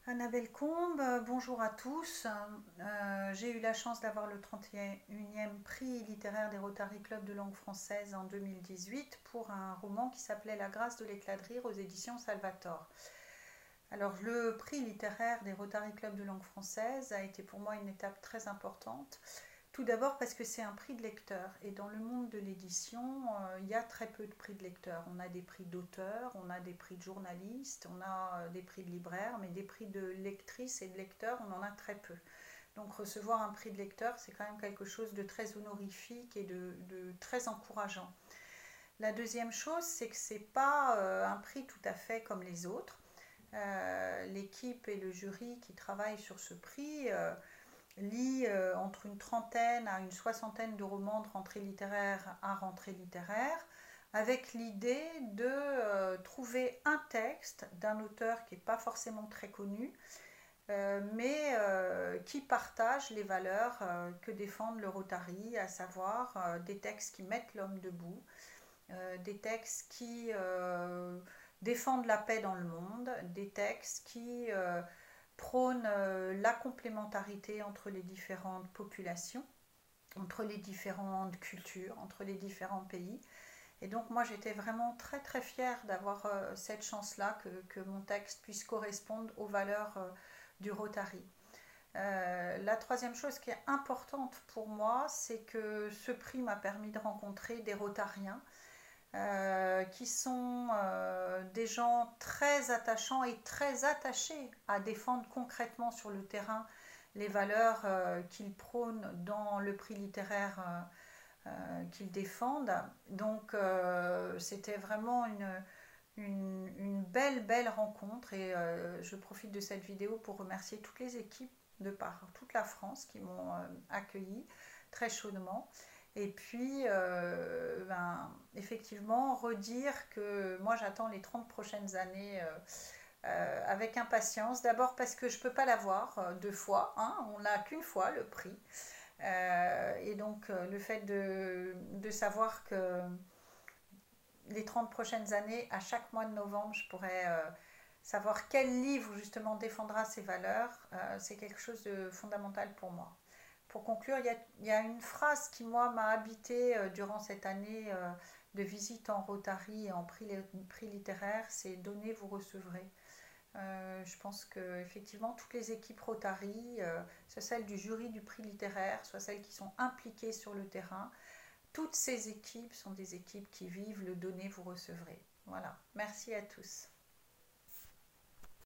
Annabelle Combe, bonjour à tous. J'ai eu la chance d'avoir le 31e prix littéraire des Rotary Club de langue française en 2018 pour un roman qui s'appelait La grâce de l'éclat de rire aux éditions Salvator. Alors le prix littéraire des Rotary Club de langue française a été pour moi une étape très importante. Tout d'abord parce que c'est un prix de lecteur et dans le monde de l'édition, il y a très peu de prix de lecteur. On a des prix d'auteur, on a des prix de journalistes, on a des prix de libraire, mais des prix de lectrices et de lecteurs, on en a très peu. Donc recevoir un prix de lecteur, c'est quand même quelque chose de très honorifique et de très encourageant. La deuxième chose, c'est que c'est pas un prix tout à fait comme les autres. L'équipe et le jury qui travaillent sur ce prix lit entre une trentaine à une soixantaine de romans de rentrée littéraire à rentrée littéraire, avec l'idée de trouver un texte d'un auteur qui n'est pas forcément très connu, mais qui partage les valeurs que défendent le Rotary, à savoir des textes qui mettent l'homme debout, des textes qui défendent la paix dans le monde, des textes qui prônent la complémentarité entre les différentes populations, entre les différentes cultures, entre les différents pays. Et donc moi j'étais vraiment très très fière d'avoir cette chance-là, que mon texte puisse correspondre aux valeurs du Rotary. La troisième chose qui est importante pour moi, c'est que ce prix m'a permis de rencontrer des Rotariens qui sont des gens très attachants et très attachés à défendre concrètement sur le terrain les valeurs qu'ils prônent dans le prix littéraire qu'ils défendent. Donc c'était vraiment une belle rencontre et je profite de cette vidéo pour remercier toutes les équipes de par toute la France qui m'ont accueilli très chaudement. Et puis, effectivement, redire que moi j'attends les 30 prochaines années avec impatience. D'abord parce que je ne peux pas l'avoir deux fois, hein, on n'a qu'une fois le prix. Et donc le fait de savoir que les 30 prochaines années, à chaque mois de novembre, je pourrais savoir quel livre justement défendra ces valeurs, c'est quelque chose de fondamental pour moi. Pour conclure, il y a une phrase qui, moi, m'a habité durant cette année de visite en Rotary et en prix littéraire, c'est donnez, vous recevrez. Je pense que effectivement toutes les équipes Rotary, soit celles du jury du prix littéraire, soit celles qui sont impliquées sur le terrain, toutes ces équipes sont des équipes qui vivent le donner, vous recevrez. Voilà, merci à tous.